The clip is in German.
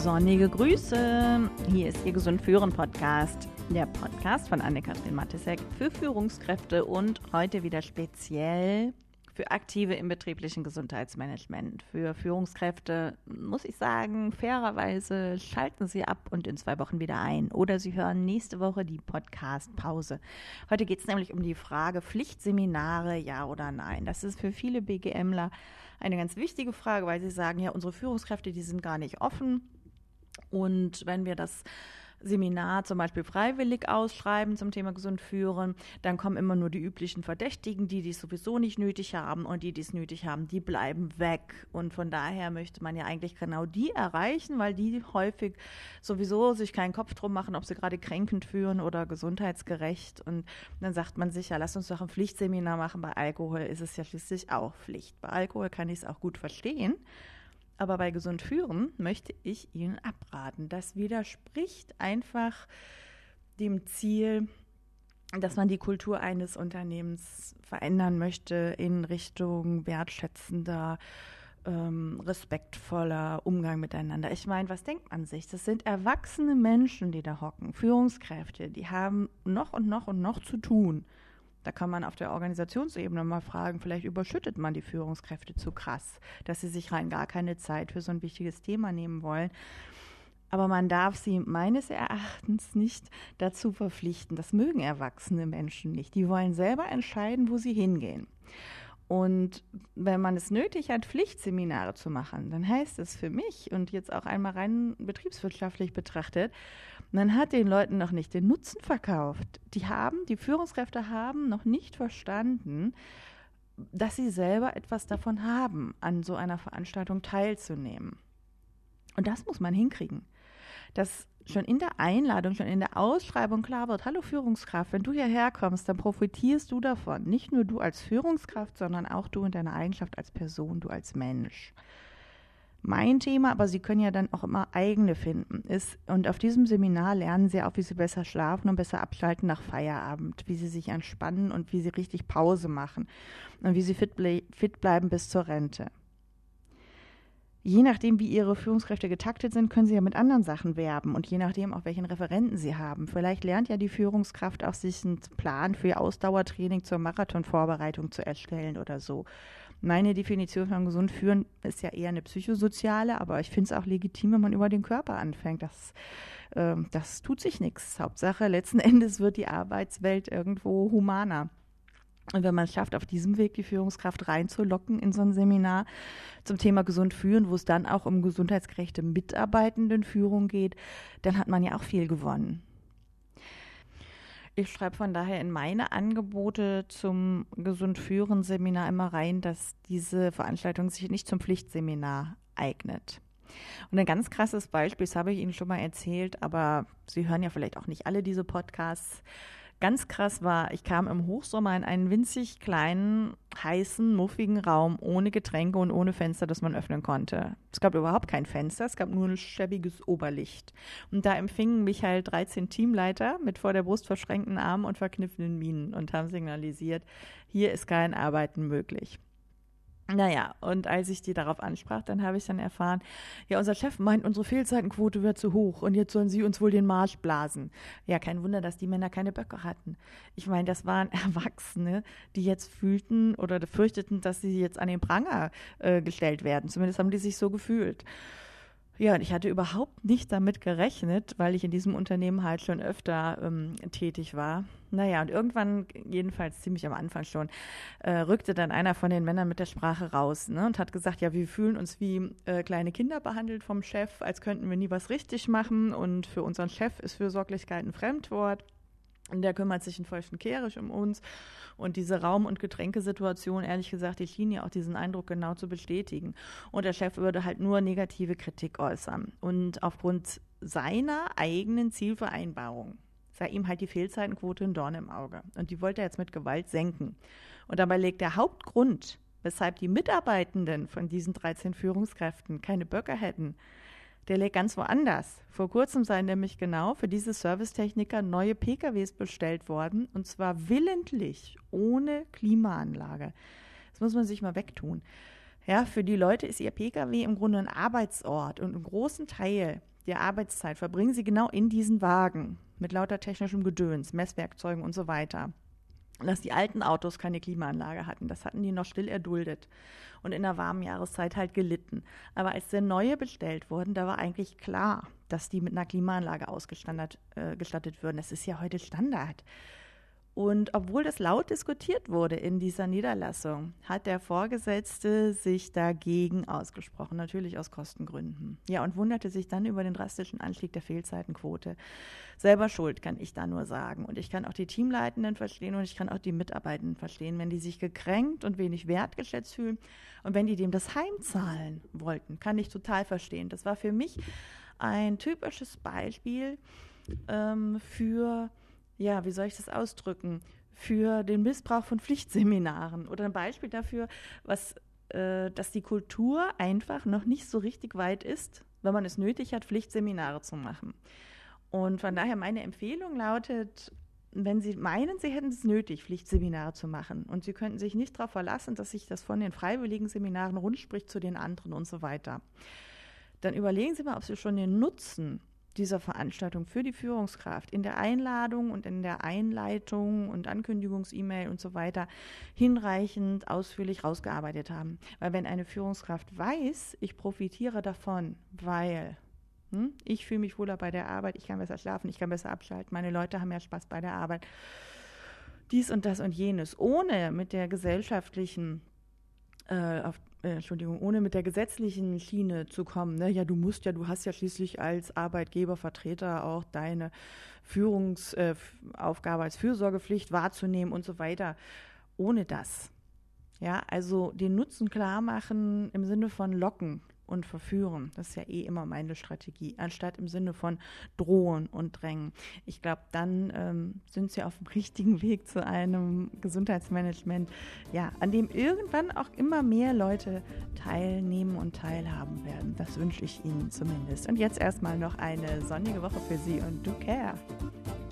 Sonnige Grüße. Hier ist Ihr Gesund Führen Podcast. Der Podcast von Anne-Kathrin Matysek für Führungskräfte und heute wieder speziell für Aktive im betrieblichen Gesundheitsmanagement. Für Führungskräfte muss ich sagen, fairerweise schalten Sie ab und in 2 Wochen wieder ein. Oder Sie hören nächste Woche die Podcast-Pause. Heute geht es nämlich um die Frage Pflichtseminare, ja oder nein. Das ist für viele BGMler eine ganz wichtige Frage, weil sie sagen, ja, unsere Führungskräfte, die sind gar nicht offen. Und wenn wir das Seminar zum Beispiel freiwillig ausschreiben zum Thema gesund führen, dann kommen immer nur die üblichen Verdächtigen, die es sowieso nicht nötig haben, und die es nötig haben, die bleiben weg. Und von daher möchte man ja eigentlich genau die erreichen, weil die häufig sowieso sich keinen Kopf drum machen, ob sie gerade kränkend führen oder gesundheitsgerecht. Und dann sagt man sich, ja, lass uns doch ein Pflichtseminar machen. Bei Alkohol ist es ja schließlich auch Pflicht. Bei Alkohol kann ich es auch gut verstehen. Aber bei gesund führen möchte ich Ihnen abraten. Das widerspricht einfach dem Ziel, dass man die Kultur eines Unternehmens verändern möchte in Richtung wertschätzender, respektvoller Umgang miteinander. Ich meine, was denkt man sich? Das sind erwachsene Menschen, die da hocken, Führungskräfte, die haben noch und noch und noch zu tun. Da kann man auf der Organisationsebene mal fragen, vielleicht überschüttet man die Führungskräfte zu krass, dass sie sich rein gar keine Zeit für so ein wichtiges Thema nehmen wollen. Aber man darf sie meines Erachtens nicht dazu verpflichten. Das mögen erwachsene Menschen nicht. Die wollen selber entscheiden, wo sie hingehen. Und wenn man es nötig hat, Pflichtseminare zu machen, dann heißt es für mich und jetzt auch einmal rein betriebswirtschaftlich betrachtet, man hat den Leuten noch nicht den Nutzen verkauft. Die Führungskräfte haben noch nicht verstanden, dass sie selber etwas davon haben, an so einer Veranstaltung teilzunehmen. Und das muss man hinkriegen. Dass schon in der Einladung, schon in der Ausschreibung klar wird, hallo Führungskraft, wenn du hierher kommst, dann profitierst du davon. Nicht nur du als Führungskraft, sondern auch du in deiner Eigenschaft als Person, du als Mensch. Mein Thema, aber Sie können ja dann auch immer eigene finden, ist, und auf diesem Seminar lernen Sie auch, wie Sie besser schlafen und besser abschalten nach Feierabend, wie Sie sich entspannen und wie Sie richtig Pause machen und wie Sie fit bleiben bis zur Rente. Je nachdem, wie Ihre Führungskräfte getaktet sind, können Sie ja mit anderen Sachen werben und je nachdem, auch welchen Referenten Sie haben. Vielleicht lernt ja die Führungskraft auch, sich einen Plan für Ihr Ausdauertraining zur Marathonvorbereitung zu erstellen oder so. Meine Definition von gesund führen ist ja eher eine psychosoziale, aber ich finde es auch legitim, wenn man über den Körper anfängt. Das tut sich nichts. Hauptsache, letzten Endes wird die Arbeitswelt irgendwo humaner. Und wenn man es schafft, auf diesem Weg die Führungskraft reinzulocken in so ein Seminar zum Thema gesund führen, wo es dann auch um gesundheitsgerechte Mitarbeitendenführung geht, dann hat man ja auch viel gewonnen. Ich schreibe von daher in meine Angebote zum Gesund-Führen-Seminar immer rein, dass diese Veranstaltung sich nicht zum Pflichtseminar eignet. Und ein ganz krasses Beispiel, das habe ich Ihnen schon mal erzählt, aber Sie hören ja vielleicht auch nicht alle diese Podcasts. Ganz krass war, ich kam im Hochsommer in einen winzig kleinen, heißen, muffigen Raum ohne Getränke und ohne Fenster, das man öffnen konnte. Es gab überhaupt kein Fenster, es gab nur ein schäbiges Oberlicht. Und da empfingen mich halt 13 Teamleiter mit vor der Brust verschränkten Armen und verkniffenen Mienen und haben signalisiert, hier ist kein Arbeiten möglich. Naja, und als ich die darauf ansprach, dann habe ich dann erfahren, ja, unser Chef meint, unsere Fehlzeitenquote wird zu hoch und jetzt sollen Sie uns wohl den Marsch blasen. Ja, kein Wunder, dass die Männer keine Böcke hatten. Ich meine, das waren Erwachsene, die jetzt fühlten oder fürchteten, dass sie jetzt an den Pranger gestellt werden. Zumindest haben die sich so gefühlt. Ja, und ich hatte überhaupt nicht damit gerechnet, weil ich in diesem Unternehmen halt schon öfter tätig war. Naja, und irgendwann, jedenfalls ziemlich am Anfang schon, rückte dann einer von den Männern mit der Sprache raus, ne, und hat gesagt, ja, wir fühlen uns wie kleine Kinder behandelt vom Chef, als könnten wir nie was richtig machen. Und für unseren Chef ist Fürsorglichkeit ein Fremdwort. Und der kümmert sich in vollständig um uns. Und diese Raum- und Getränkesituation, ehrlich gesagt, die schien ja auch diesen Eindruck genau zu bestätigen. Und der Chef würde halt nur negative Kritik äußern. Und aufgrund seiner eigenen Zielvereinbarung sei ihm halt die Fehlzeitenquote ein Dorn im Auge. Und die wollte er jetzt mit Gewalt senken. Und dabei liegt der Hauptgrund, weshalb die Mitarbeitenden von diesen 13 Führungskräften keine Böcke hätten, der liegt ganz woanders. Vor kurzem seien nämlich genau für diese Servicetechniker neue PKWs bestellt worden, und zwar willentlich, ohne Klimaanlage. Das muss man sich mal wegtun. Ja, für die Leute ist ihr PKW im Grunde ein Arbeitsort und einen großen Teil der Arbeitszeit verbringen sie genau in diesen Wagen mit lauter technischem Gedöns, Messwerkzeugen und so weiter. Dass die alten Autos keine Klimaanlage hatten, das hatten die noch still erduldet und in der warmen Jahreszeit halt gelitten. Aber als der neue bestellt wurden, da war eigentlich klar, dass die mit einer Klimaanlage ausgestattet würden. Das ist ja heute Standard. Und obwohl das laut diskutiert wurde in dieser Niederlassung, hat der Vorgesetzte sich dagegen ausgesprochen, natürlich aus Kostengründen. Ja, und wunderte sich dann über den drastischen Anstieg der Fehlzeitenquote. Selber schuld, kann ich da nur sagen. Und ich kann auch die Teamleitenden verstehen und ich kann auch die Mitarbeitenden verstehen, wenn die sich gekränkt und wenig wertgeschätzt fühlen und wenn die dem das heimzahlen wollten, kann ich total verstehen. Das war für mich ein typisches Beispiel für, ja, wie soll ich das ausdrücken, für den Missbrauch von Pflichtseminaren oder ein Beispiel dafür, dass die Kultur einfach noch nicht so richtig weit ist, wenn man es nötig hat, Pflichtseminare zu machen. Und von daher meine Empfehlung lautet, wenn Sie meinen, Sie hätten es nötig, Pflichtseminare zu machen und Sie könnten sich nicht darauf verlassen, dass sich das von den freiwilligen Seminaren rundspricht zu den anderen und so weiter, dann überlegen Sie mal, ob Sie schon den Nutzen dieser Veranstaltung für die Führungskraft in der Einladung und in der Einleitung und Ankündigungs-E-Mail und so weiter hinreichend ausführlich rausgearbeitet haben. Weil wenn eine Führungskraft weiß, ich profitiere davon, weil ich fühle mich wohler bei der Arbeit, ich kann besser schlafen, ich kann besser abschalten, meine Leute haben mehr Spaß bei der Arbeit, dies und das und jenes, ohne mit der gesellschaftlichen ohne mit der gesetzlichen Schiene zu kommen. Ne? Ja, du hast ja schließlich als Arbeitgebervertreter auch deine Führungsaufgabe als Fürsorgepflicht wahrzunehmen und so weiter. Ohne das. Ja, also den Nutzen klar machen im Sinne von locken und verführen. Das ist ja immer meine Strategie, anstatt im Sinne von drohen und drängen. Ich glaube, dann sind sie auf dem richtigen Weg zu einem Gesundheitsmanagement, ja, an dem irgendwann auch immer mehr Leute teilnehmen und teilhaben werden. Das wünsche ich Ihnen zumindest. Und jetzt erstmal noch eine sonnige Woche für Sie und do care.